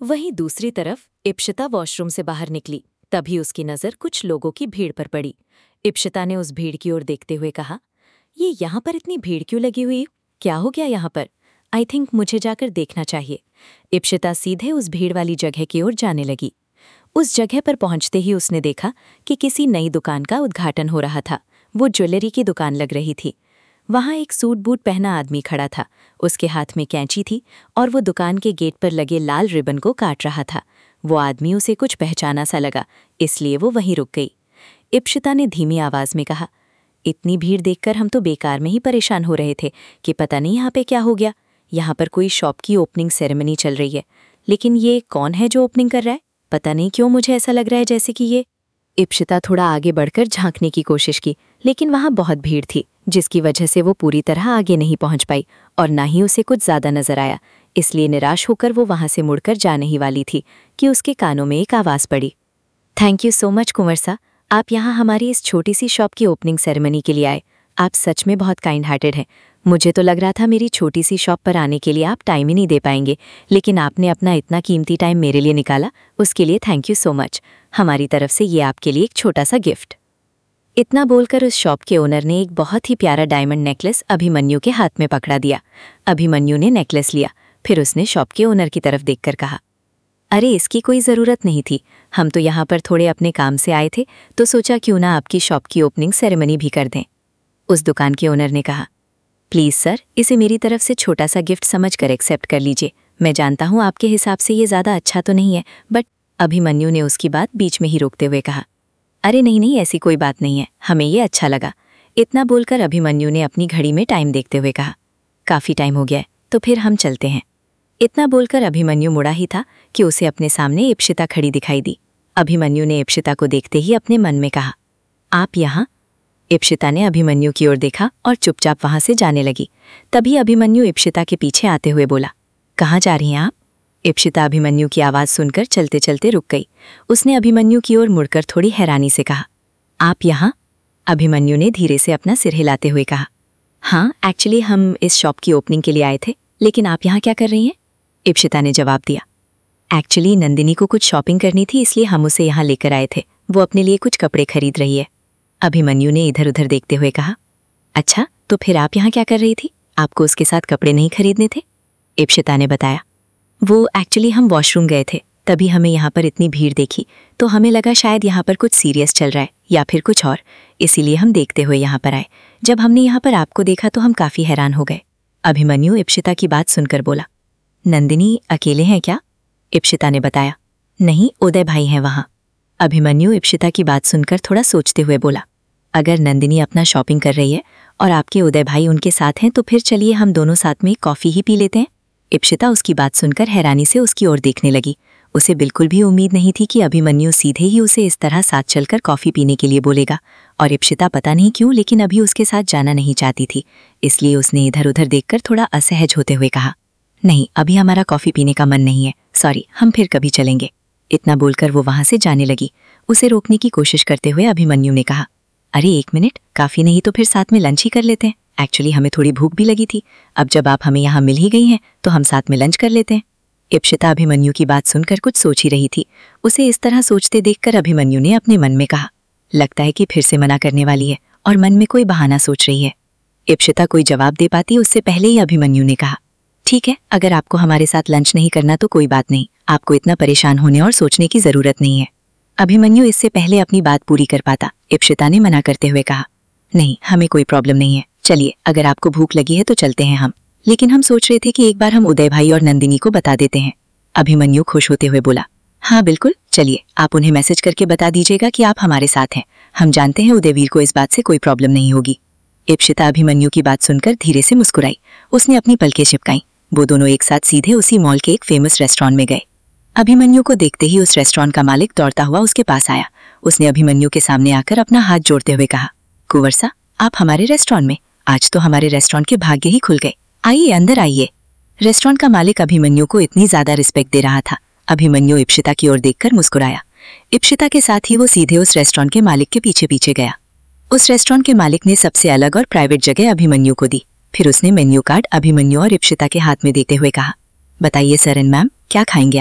वहीं दूसरी तरफ इप्शिता वॉशरूम से बाहर निकली। तभी उसकी नज़र कुछ लोगों की भीड़ पर पड़ी। इप्शिता ने उस भीड़ की ओर देखते हुए कहा, ये यहाँ पर इतनी भीड़ क्यों लगी हुई? क्या हो गया यहाँ पर? आई थिंक मुझे जाकर देखना चाहिए। इप्शिता सीधे उस भीड़ वाली जगह की ओर जाने लगी। उस जगह पर पहुंचते ही उसने देखा कि किसी नई दुकान का उद्घाटन हो रहा था। वो ज्वेलरी की दुकान लग रही थी। वहां एक सूट बूट पहना आदमी खड़ा था। उसके हाथ में कैंची थी और वो दुकान के गेट पर लगे लाल रिबन को काट रहा था। वो आदमी उसे कुछ पहचाना सा लगा, इसलिए वो वहीं रुक गई। इप्शिता ने धीमी आवाज में कहा, इतनी भीड़ देखकर हम तो बेकार में ही परेशान हो रहे थे कि पता नहीं यहाँ पे क्या हो गया। यहाँ पर कोई शॉप की ओपनिंग सेरेमनी चल रही है, लेकिन ये कौन है जो ओपनिंग कर रहा है? पता नहीं क्यों मुझे ऐसा लग रहा है जैसे कि ये। इप्शिता थोड़ा आगे बढ़कर झांकने की कोशिश की, लेकिन वहां बहुत भीड़ थी, जिसकी वजह से वो पूरी तरह आगे नहीं पहुंच पाई और ना ही उसे कुछ ज्यादा नजर आया। इसलिए निराश होकर वो वहां से मुड़कर जाने ही वाली थी कि उसके कानों में एक आवाज पड़ी। Thank you so much Kunwar sa, आप यहाँ हमारी इस छोटी सी शॉप की ओपनिंग सेरेमनी के लिए आए। आप सच में बहुत काइंड हार्टेड हैं। मुझे तो लग रहा था मेरी छोटी सी शॉप पर आने के लिए आप टाइम ही नहीं दे पाएंगे, लेकिन आपने अपना इतना कीमती टाइम मेरे लिए निकाला, उसके लिए थैंक यू सो मच। हमारी तरफ से ये आपके लिए एक छोटा सा गिफ्ट। इतना बोलकर उस शॉप के ओनर ने एक बहुत ही प्यारा डायमंड नेकलेस अभिमन्यु के हाथ में पकड़ा दिया। अभिमन्यु ने नेकलेस लिया, फिर उसने शॉप के ओनर की तरफ देखकर कहा, अरे इसकी कोई ज़रूरत नहीं थी। हम तो यहाँ पर थोड़े अपने काम से आए थे, तो सोचा क्यों ना आपकी शॉप की ओपनिंग सेरेमनी भी कर दें। उस दुकान के ओनर ने कहा, प्लीज़ सर, इसे मेरी तरफ से छोटा सा गिफ्ट समझकर एक्सेप्ट कर लीजिए। मैं जानता हूँ आपके हिसाब से ये ज़्यादा अच्छा तो नहीं है, बट अभिमन्यु ने उसकी बात बीच में ही रोकते हुए कहा, अरे नहीं नहीं, ऐसी कोई बात नहीं है, हमें ये अच्छा लगा। इतना बोलकर अभिमन्यु ने अपनी घड़ी में टाइम देखते हुए कहा, काफ़ी टाइम हो गया है, तो फिर हम चलते हैं। इतना बोलकर अभिमन्यु मुड़ा ही था कि उसे अपने सामने इप्शिता खड़ी दिखाई दी। अभिमन्यु ने इप्शिता को देखते ही अपने मन में कहा, आप यहाँ? इप्शिता ने अभिमन्यु की ओर देखा और चुपचाप वहां से जाने लगी। तभी अभिमन्यु इप्शिता के पीछे आते हुए बोला, कहाँ जा रही हैं आप? इप्शिता अभिमन्यु की आवाज़ सुनकर चलते चलते रुक गई। उसने अभिमन्यु की ओर मुड़कर थोड़ी हैरानी से कहा, आप यहाँ? अभिमन्यु ने धीरे से अपना सिर हिलाते हुए कहा, हाँ, एक्चुअली हम इस शॉप की ओपनिंग के लिए आए थे, लेकिन आप यहाँ क्या कर रही हैं? इप्शिता ने जवाब दिया, एक्चुअली नंदिनी को कुछ शॉपिंग करनी थी, इसलिए हम उसे यहाँ लेकर आए थे। वो अपने लिए कुछ कपड़े खरीद रही है। अभिमन्यु ने इधर उधर देखते हुए कहा, अच्छा, तो फिर आप यहाँ क्या कर रही थी? आपको उसके साथ कपड़े नहीं खरीदने थे? इप्शिता ने बताया, वो एक्चुअली हम वॉशरूम गए थे, तभी हमें यहाँ पर इतनी भीड़ देखी, तो हमें लगा शायद यहाँ पर कुछ सीरियस चल रहा है या फिर कुछ और, इसीलिए हम देखते हुए यहाँ पर आए। जब हमने यहाँ पर आपको देखा तो हम काफ़ी हैरान हो गए। अभिमन्यु इप्शिता की बात सुनकर बोला, नंदिनी अकेले हैं क्या? इप्शिता ने बताया, नहीं, उदय भाई हैं वहाँ। अभिमन्यु इप्शिता की बात सुनकर थोड़ा सोचते हुए बोला, अगर नंदिनी अपना शॉपिंग कर रही है और आपके उदय भाई उनके साथ हैं, तो फिर चलिए हम दोनों साथ में कॉफ़ी ही पी लेते हैं। इप्शिता उसकी बात सुनकर हैरानी से उसकी ओर देखने लगी। उसे बिल्कुल भी उम्मीद नहीं थी कि अभिमन्यु सीधे ही उसे इस तरह साथ चलकर कॉफ़ी पीने के लिए बोलेगा, और इप्शिता पता नहीं क्यों लेकिन अभी उसके साथ जाना नहीं चाहती थी। इसलिए उसने इधर उधर देखकर थोड़ा असहज होते हुए कहा, नहीं, अभी हमारा कॉफ़ी पीने का मन नहीं है, सॉरी, हम फिर कभी चलेंगे। इतना बोलकर वो वहां से जाने लगी। उसे रोकने की कोशिश करते हुए अभिमन्यु ने कहा, अरे एक मिनट, काफ़ी नहीं तो फिर साथ में लंच ही कर लेते हैं। एक्चुअली हमें थोड़ी भूख भी लगी थी, अब जब आप हमें यहाँ मिल ही गई हैं तो हम साथ में लंच कर लेते हैं। इप्शिता अभिमन्यु की बात सुनकर कुछ सोच ही रही थी। उसे इस तरह सोचते देखकर अभिमन्यु ने अपने मन में कहा, लगता है कि फिर से मना करने वाली है और मन में कोई बहाना सोच रही है। इप्शिता कोई जवाब दे पाती उससे पहले ही अभिमन्यु ने कहा, ठीक है, अगर आपको हमारे साथ लंच नहीं करना तो कोई बात नहीं, आपको इतना परेशान होने और सोचने की जरूरत नहीं है। अभिमन्यु इससे पहले अपनी बात पूरी कर पाता, इप्शिता ने मना करते हुए कहा, नहीं, हमें कोई प्रॉब्लम नहीं है, चलिए, अगर आपको भूख लगी है तो चलते हैं हम, लेकिन हम सोच रहे थे कि एक बार हम उदय भाई और नंदिनी को बता देते हैं। अभिमन्यु खुश होते हुए बोला, हाँ बिल्कुल, चलिए, आप उन्हें मैसेज करके बता दीजिएगा कि आप हमारे साथ हैं। हम जानते हैं उदयवीर को इस बात से कोई प्रॉब्लम नहीं होगी। इप्शिता अभिमन्यु की बात सुनकर धीरे से मुस्कुराई। उसने अपनी पलकें चिपकाई। वो दोनों एक साथ सीधे उसी मॉल के एक फेमस रेस्टोरेंट में गए। अभिमन्यु को देखते ही उस रेस्टोरेंट का मालिक दौड़ता हुआ उसके पास आया। उसने अभिमन्यु के सामने आकर अपना हाथ जोड़ते हुए कहा, कुंवर सा, आप हमारे रेस्टोरेंट में? आज तो हमारे रेस्टोरेंट के भाग्य ही खुल गए। आइए, अंदर आइए। रेस्टोरेंट का मालिक अभिमन्यु को इतनी ज्यादा रिस्पेक्ट दे रहा था। अभिमन्यु इप्शिता की ओर देखकर मुस्कुराया। इप्शिता के साथ ही वो सीधे उस रेस्टोरेंट के मालिक के पीछे पीछे गया। उस रेस्टोरेंट के मालिक ने सबसे अलग और प्राइवेट जगह अभिमन्यु को दी। फिर उसने मेन्यू कार्ड अभिमन्यु और इप्शिता के हाथ में देते हुए कहा, बताइए सर एंड मैम, क्या खाएंगे आप?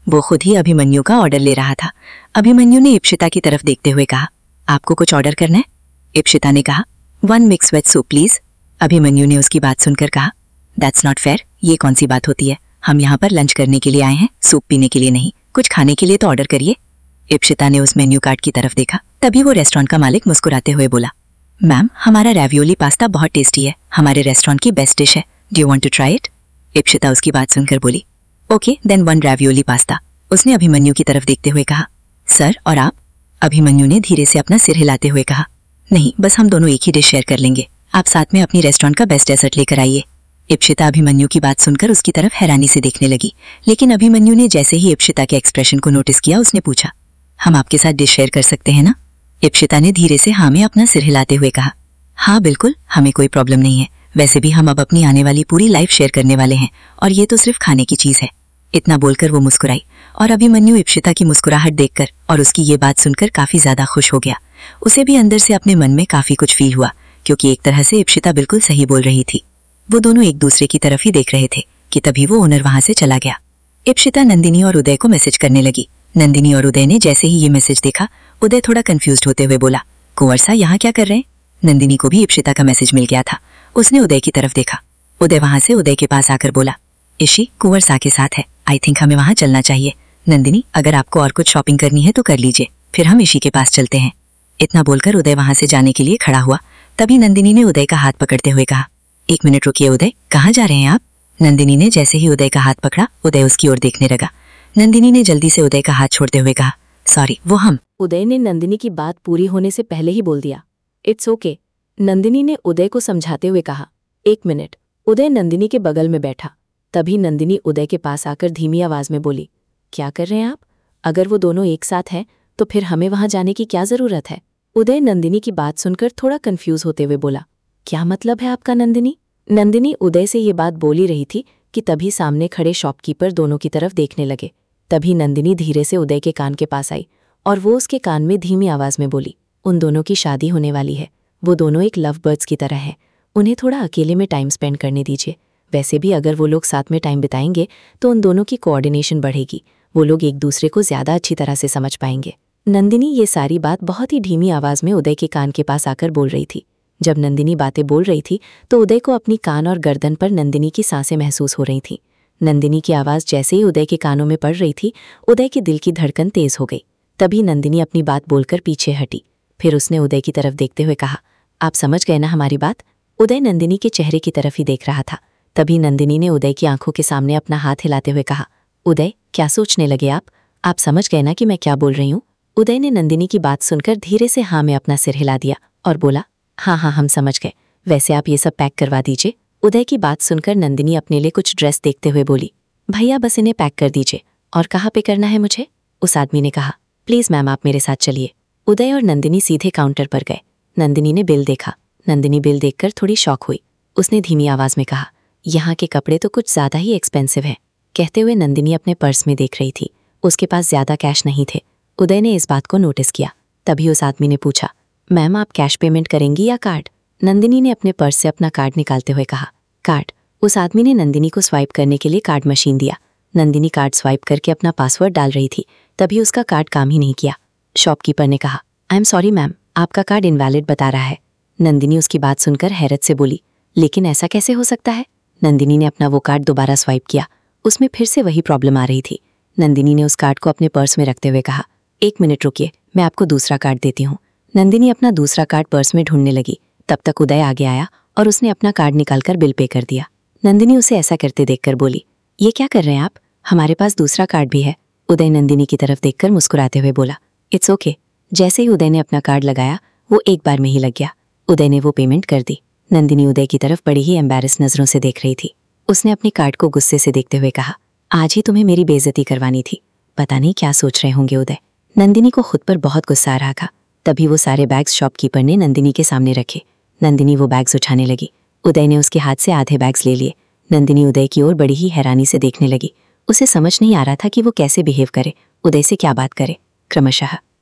वो खुद ही अभिमन्यु का ऑर्डर ले रहा था। अभिमन्यु ने इप्शिता की तरफ देखते हुए कहा, आपको कुछ ऑर्डर करना है? इप्शिता ने कहा, 1 mix veg soup please. Abhimanyu ने उसकी बात सुनकर कहा, दैट्स नॉट फेयर, ये कौन सी बात होती है? हम यहाँ पर लंच करने के लिए आए हैं, सूप पीने के लिए नहीं। कुछ खाने के लिए तो ऑर्डर करिए। इप्शिता ने उस मेन्यू कार्ड की तरफ देखा। तभी वो रेस्टोरेंट का मालिक मुस्कुराते हुए बोला, मैम, हमारा रैवियोली पास्ता बहुत टेस्टी है, हमारे रेस्टोरेंट की बेस्ट डिश है। Do you want to try it? Ipshita उसकी बात सुनकर बोली, ओके देन 1 रैवियोली पास्ता। उसने अभिमन्यु की तरफ देखते हुए कहा, सर और आप? अभिमन्यु ने धीरे से अपना सिर हिलाते हुए कहा, नहीं, बस हम दोनों एक ही डिश शेयर कर लेंगे। आप साथ में अपनी रेस्टोरेंट का बेस्ट डेजर्ट लेकर आइए। इप्शिता अभिमन्यु की बात सुनकर उसकी तरफ हैरानी से देखने लगी, लेकिन अभिमन्यु ने जैसे ही इप्शिता के एक्सप्रेशन को नोटिस किया, उसने पूछा, हम आपके साथ डिश शेयर कर सकते हैं ना? इप्शिता ने धीरे से हाँ में अपना सिर हिलाते हुए कहा, हाँ बिल्कुल, हमें कोई प्रॉब्लम नहीं है। वैसे भी हम अब अपनी आने वाली पूरी लाइफ शेयर करने वाले हैं, और ये तो सिर्फ खाने की चीज है। इतना बोलकर वो मुस्कुराई, और अभिमन्यु इप्शिता की मुस्कुराहट देखकर और उसकी ये बात सुनकर काफी ज्यादा खुश हो गया। उसे भी अंदर से अपने मन में काफी कुछ फील हुआ, क्योंकि एक तरह से इप्शिता बिल्कुल सही बोल रही थी। वो दोनों एक दूसरे की तरफ ही देख रहे थे कि तभी वो ओनर वहां से चला गया। इप्शिता नंदिनी और उदय को मैसेज करने लगी। नंदिनी और उदय ने जैसे ही ये मैसेज देखा, उदय थोड़ा कंफ्यूज्ड होते हुए बोला, कुंवर सा यहाँ क्या कर रहे हैं? नंदिनी को भी इप्शिता का मैसेज मिल गया था। उसने उदय की तरफ देखा। उदय वहां से उदय के पास आकर बोला, ईशी कुंवर सा के साथ है, आई थिंक हमें वहां चलना चाहिए। नंदिनी, अगर आपको और कुछ शॉपिंग करनी है तो कर लीजिए, फिर हम ईशी के पास चलते हैं। इतना बोलकर उदय वहां से जाने के लिए खड़ा हुआ। तभी नंदिनी ने उदय का हाथ पकड़ते हुए कहा, 1 मिनट रुकिए उदय, कहाँ जा रहे हैं आप? नंदिनी ने जैसे ही उदय का हाथ पकड़ा, उदय उसकी ओर देखने लगा। नंदिनी ने जल्दी से उदय का हाथ छोड़ते हुए कहा, सॉरी, वो हम। उदय ने नंदिनी की बात पूरी होने से पहले ही बोल दिया, इट्स ओके। नंदिनी ने उदय को समझाते हुए कहा, 1 मिनट। उदय नंदिनी के बगल में बैठा। तभी नंदिनी उदय के पास आकर धीमी आवाज में बोली, क्या कर रहे हैं आप? अगर वो दोनों एक साथ हैं तो फिर हमें वहां जाने की क्या जरूरत है? उदय नंदिनी की बात सुनकर थोड़ा कंफ्यूज होते हुए बोला, क्या मतलब है आपका नंदिनी? नंदिनी उदय से ये बात बोल ही रही थी कि तभी सामने खड़े शॉपकीपर दोनों की तरफ देखने लगे। तभी नंदिनी धीरे से उदय के कान के पास आई और वो उसके कान में धीमी आवाज में बोली, उन दोनों की शादी होने वाली है। वो दोनों एक लव बर्ड्स की तरह हैं, उन्हें थोड़ा अकेले में टाइम स्पेंड करने दीजिए। वैसे भी अगर वो लोग साथ में टाइम बिताएंगे तो उन दोनों की कोऑर्डिनेशन बढ़ेगी, वो लोग एक दूसरे को ज्यादा अच्छी तरह से समझ पाएंगे। नंदिनी ये सारी बात बहुत ही धीमी आवाज में उदय के कान के पास आकर बोल रही थी। जब नंदिनी बातें बोल रही थी तो उदय को अपनी कान और गर्दन पर नंदिनी की सांसें महसूस हो रही थीं। नंदिनी की आवाज जैसे ही उदय के कानों में पड़ रही थी, उदय के दिल की धड़कन तेज हो गई। तभी नंदिनी अपनी बात बोलकर पीछे हटी। फिर उसने उदय की तरफ देखते हुए कहा, आप समझ गए ना हमारी बात? उदय नंदिनी के चेहरे की तरफ ही देख रहा था। तभी नंदिनी ने उदय की आंखों के सामने अपना हाथ हिलाते हुए कहा, उदय, क्या सोचने लगे आप समझ गए ना कि मैं क्या बोल रही हूँ? उदय ने नंदिनी की बात सुनकर धीरे से हाँ में अपना सिर हिला दिया और बोला, हाँ हाँ, हम समझ गए। वैसे आप ये सब पैक करवा दीजिए। उदय की बात सुनकर नंदिनी अपने लिए कुछ ड्रेस देखते हुए बोली, भैया बस इन्हें पैक कर दीजिए। और कहाँ पे करना है मुझे? उस आदमी ने कहा, प्लीज मैम आप मेरे साथ चलिए। उदय और नंदिनी सीधे काउंटर पर गए। नंदिनी ने बिल देखा। नंदिनी बिल देखकर थोड़ी शॉक हुई। उसने धीमी आवाज में कहा, यहाँ के कपड़े तो कुछ ज्यादा ही एक्सपेंसिव हैं। कहते हुए नंदिनी अपने पर्स में देख रही थी। उसके पास ज्यादा कैश नहीं थे। उदय ने इस बात को नोटिस किया। तभी उस आदमी ने पूछा, मैम आप कैश पेमेंट करेंगी या कार्ड? नंदिनी ने अपने पर्स से अपना कार्ड निकालते हुए कहा, कार्ड। उस आदमी ने नंदिनी को स्वाइप करने के लिए कार्ड मशीन दिया। नंदिनी कार्ड स्वाइप करके अपना पासवर्ड डाल रही थी, तभी उसका कार्ड काम ही नहीं किया। शॉपकीपर ने कहा, आई एम सॉरी मैम, आपका कार्ड इनवैलिड बता रहा है। नंदिनी उसकी बात सुनकर हैरत से बोली, लेकिन ऐसा कैसे हो सकता है? नंदिनी ने अपना वो कार्ड दोबारा स्वाइप किया। उसमें फिर से वही प्रॉब्लम आ रही थी। नंदिनी ने उस कार्ड को अपने पर्स में रखते हुए कहा, 1 मिनट रुकिए, मैं आपको दूसरा कार्ड देती हूँ। नंदिनी अपना दूसरा कार्ड पर्स में ढूंढने लगी। तब तक उदय आगे आया और उसने अपना कार्ड निकालकर बिल पे कर दिया। नंदिनी उसे ऐसा करते देखकर बोली, ये क्या कर रहे हैं आप? हमारे पास दूसरा कार्ड भी है। उदय नंदिनी की तरफ देखकर मुस्कुराते हुए बोला, इट्स ओके। जैसे ही उदय ने अपना कार्ड लगाया, वो एक बार में ही लग गया। उदय ने वो पेमेंट कर दी। नंदिनी उदय की तरफ बड़ी ही एम्बैरेस नजरों से देख रही थी। उसने अपने कार्ड को गुस्से से देखते हुए कहा, आज ही तुम्हें मेरी बेइज्जती करवानी थी। पता नहीं क्या सोच रहे होंगे उदय। नंदिनी को खुद पर बहुत गुस्सा आ रहा था। तभी वो सारे बैग्स शॉपकीपर ने नंदिनी के सामने रखे। नंदिनी वो बैग्स उठाने लगी। उदय ने उसके हाथ से आधे बैग्स ले लिए। नंदिनी उदय की ओर बड़ी ही हैरानी से देखने लगी। उसे समझ नहीं आ रहा था कि वो कैसे बिहेव करे, उदय से क्या बात करे। क्रमशः